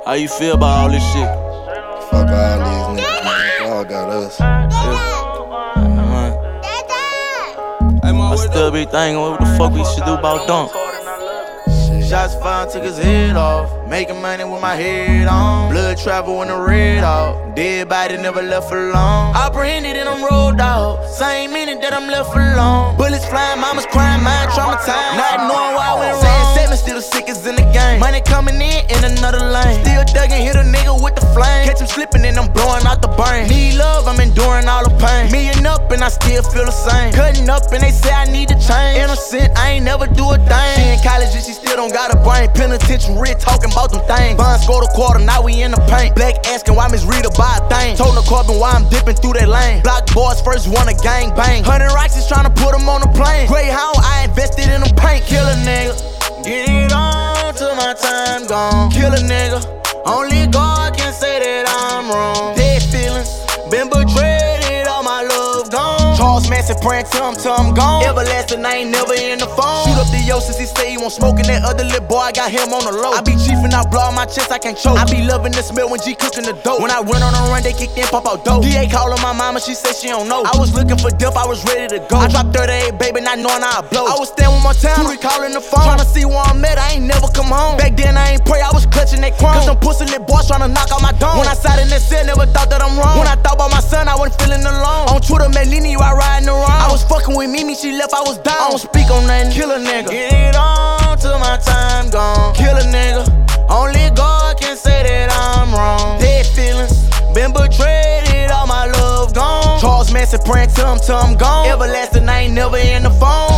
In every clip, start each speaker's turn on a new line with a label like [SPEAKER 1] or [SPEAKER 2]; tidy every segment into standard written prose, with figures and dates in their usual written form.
[SPEAKER 1] How you feel about all this shit?
[SPEAKER 2] Fuck all these niggas, man. God got us.
[SPEAKER 1] I still be thinking what the fuck we should do about Dunk.
[SPEAKER 3] Shots fired, took his head off. Making money with my head on. Blood travel in the red off. Dead body never left alone. Apprehended and I'm rolled out. Same minute that I'm left alone. Bullets flying, mama's crying, mind traumatized. Not knowing why I went wrong. Saying 7 still the sickest in the game. Money coming in another lane. Still thuggin', hit a nigga with the flame. Catch him slipping and I'm blowing out the brain. Need love, I'm enduring all the pain. Million up and I still feel the same. Cutting up and they say I need to change. Innocent, I ain't never do a thing. She in college and she still don't got a brain. Penitentiary talking about them things. Bond scored a quarter, now we in the paint. Black asking why Miss Rita buy a thing. Told the carbon why I'm dipping through that lane. Block boys first want a gang bang. 100 rocks is trying to put them on the plane. Greyhound, I invested in them paint. Kill a nigga, get it on till my time gone. Kill a nigga, only God can say that I'm wrong. Dead feelings, been betrayed, all my love gone. Charles Manson praying till I'm gone. Everlasting, I ain't never in the phone. Shoot up the yo since he say he won't smoke, and that other little boy, I got him on the low. I be chiefin', I blow out my chest, I can't choke. I be loving the smell when G cooking the dope. When I went on a run, they kicked in, pop out dope. DA callin' my mama, she said she don't know. I was looking for death, I was ready to go. I dropped 38, baby, not knowing how I blow. I was staying with my town, Tootie calling the phone. Tryna see where I'm at, I ain't never come home. Back then, I ain't pray, I was clutching that chrome. Cause them pussy little boys tryna knock out my dome. When I sat in that cell, never thought that I'm wrong. When I thought about my son, I wasn't feeling alone. On Twitter, Melini, I riding around. I was fucking with Mimi, she left, I was down. I don't speak on nothing, kill a nigga. Get it on till my time gone. Kill a nigga, only God can say that I'm wrong. Dead feelings, been betrayed, all my love gone. Charles Manson praying till I'm gone. Everlasting, I ain't never in the phone.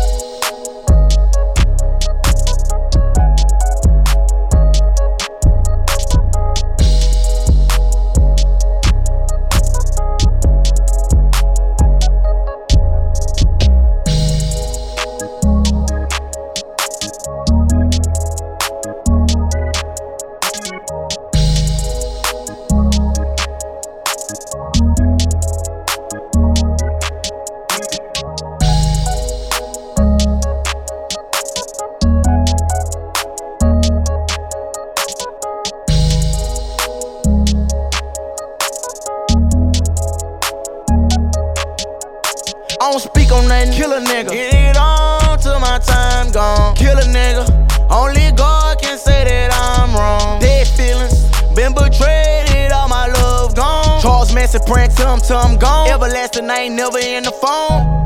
[SPEAKER 3] I don't speak on nothing, kill a nigga. Get it on till my time gone. Kill a nigga, only God can say that I'm wrong. Dead feelings, been betrayed, all my love gone. Charles Manson praying till I'm gone. Everlasting, I ain't never in the phone.